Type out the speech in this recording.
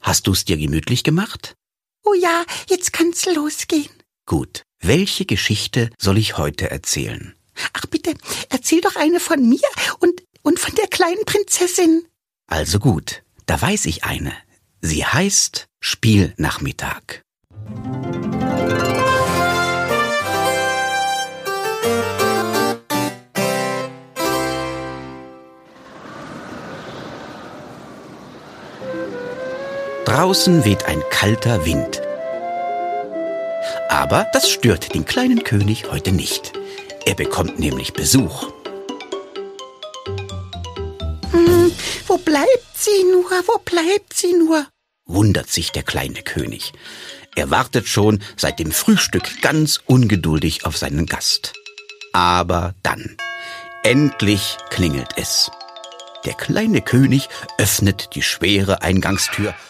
Hast du's dir gemütlich gemacht? Oh ja, jetzt kann's losgehen. Gut. Welche Geschichte soll ich heute erzählen? Ach bitte, erzähl doch eine von mir und von der kleinen Prinzessin. Also gut, da weiß ich eine. Sie heißt Spielnachmittag. Draußen weht ein kalter Wind. Aber das stört den kleinen König heute nicht. Er bekommt nämlich Besuch. Wo bleibt sie nur? Wundert sich der kleine König. Er wartet schon seit dem Frühstück ganz ungeduldig auf seinen Gast. Aber dann, endlich klingelt es. Der kleine König öffnet die schwere Eingangstür